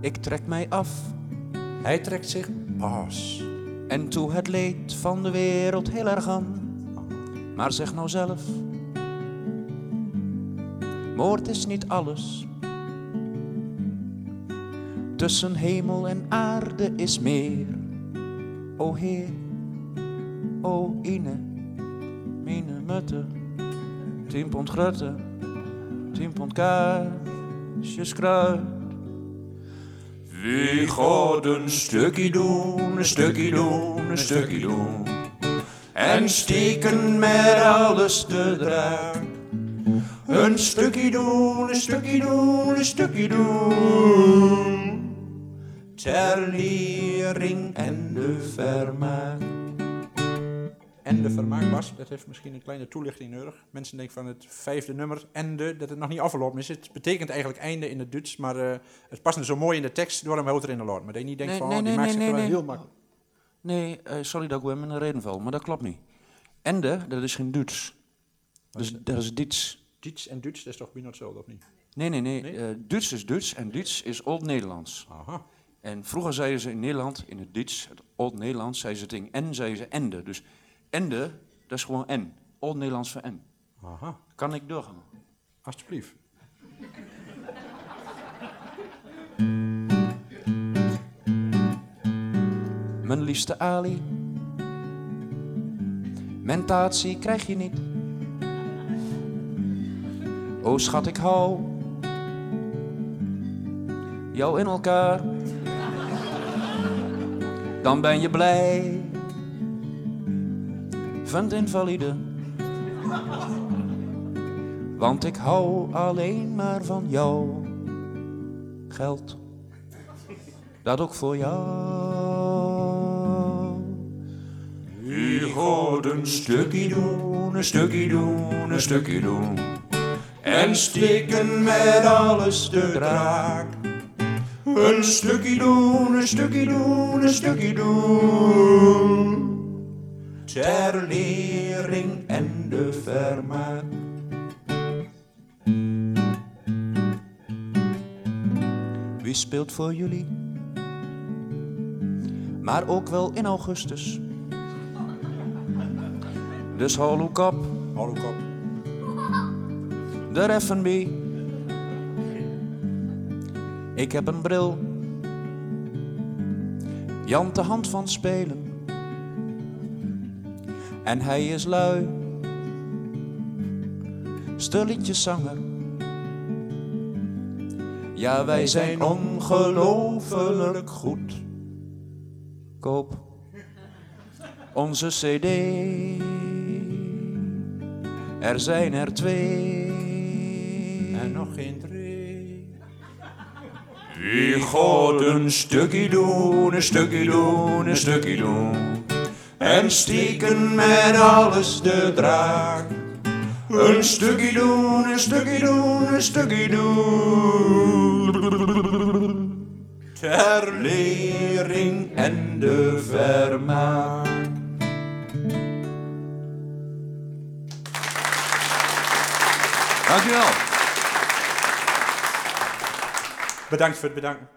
Ik trek mij af. Hij trekt zich pas. En toe het leed van de wereld heel erg aan. Maar zeg nou zelf, moord is niet alles. Tussen hemel en aarde is meer. O Heer, o Ine, mine mutte, 10 pond grutte, 10 pond kaarsjes kruid. Wie gaat een stukje doen, een stukje doen, een stukje doen. En steken met alles te draag. Een stukje doen, een stukje doen, een stukje doen. Ter lering en de vermaak. En de vermaak, Bas, dat heeft misschien een kleine toelichting nodig. Mensen denken van het 5e nummer, ende, dat het nog niet afgelopen is. Het betekent eigenlijk einde in het Duits, maar het past zo mooi in de tekst, door hem erin te laten. Maar dat je niet denkt van, die maakt zich wel heel makkelijk. Nee, sorry dat ik hem in een reden val, maar dat klopt niet. Ende, dat is geen Duits. Dus dat is Diets. Diets en Duits, dat is toch bijna hetzelfde, of niet? Nee. Duits is Duits en Diets is Oud-Nederlands. Aha. En vroeger zeiden ze in Nederland, in het Diets, het Oud-Nederlands, zeiden ze het in N, zeiden ze ende. Dus ende, dat is gewoon N. Oud-Nederlands voor N. Aha. Kan ik doorgaan? Alsjeblieft. Mijn liefste Ali, mentatie krijg je niet. O schat, ik hou jou in elkaar. Dan ben je blij, vent invalide. Want ik hou alleen maar van jou. Geld, dat ook voor jou. Wie gaat een stukje doen, een stukje doen, een stukje doen. En steken met alles te draak. Een stukje doen, een stukje doen, een stukje doen. Ter lering en de vermaak. Wie speelt voor jullie? Maar ook wel in augustus. Dus hou kop, Hallo kop. de F&B. Ik heb een bril, Jan de hand van spelen. En hij is lui, stilletjeszanger. Ja, wij zijn ongelooflijk goed. Koop onze CD. Er zijn er 2. En nog geen 3. Wie gaat een stukje doen, een stukje doen, een stukje doen. En steken met alles te draak. Een stukje doen, een stukje doen, een stukje doen. Ter lering en de vermaak. Dankjewel. Bedankt voor het bedanken.